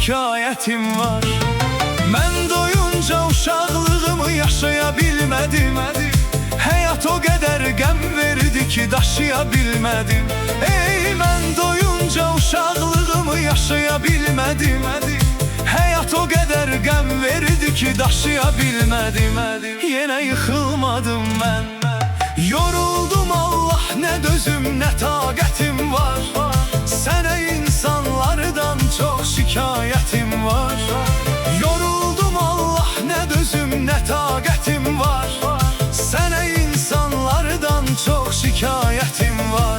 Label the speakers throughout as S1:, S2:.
S1: şikayetim var. Ben doyunca uşaqlığımı yaşaya bilmedim. Hayat o kadar gəm verdi ki daşıya bilmedim. Ey ben doyunca uşaqlığımı yaşaya bilmedim. Hayat o kadar gəm verdi ki daşıya bilmedim. Yine yıkılmadım ben. Yoruldum Allah, ne dözüm ne taqətim var. Sənə insanlardan çok şikayetim var. Yoruldum Allah, ne dözüm ne taqətim var. Sənə insanlardan çok şikayetim var.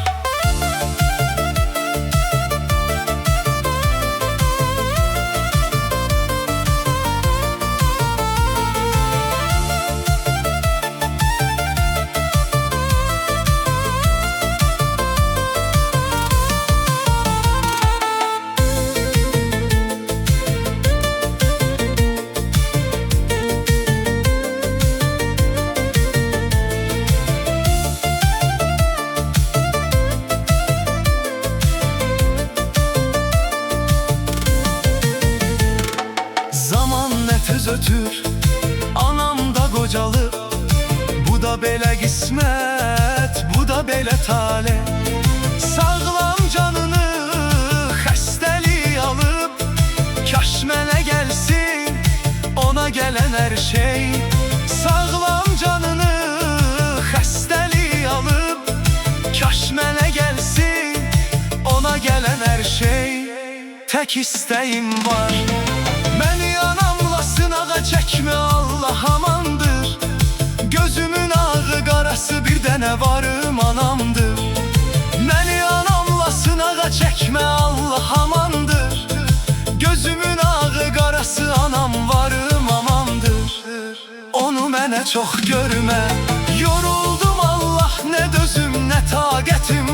S1: Tez ötür, anam da qocalıb. Bu da belə qismət, bu da belə tale. Sağlam canını xəstəlik alıb. Kaş mənə gəlsin, ona gələn hər şey. Sağlam canını xəstəlik alıb. Kaş mənə gəlsin, ona gələn hər şey. Tək istəyim var, məni anamla sınağa çəkmə, Allah amandır. Gözümün ağı qarası bir dənə varım anamdır. Məni anamla sınağa çəkmə, Allah amandır. Gözümün ağı qarası anam varım amandır. Onu mənə çox görmə. Yoruldum Allah, nə dözüm nə taqətim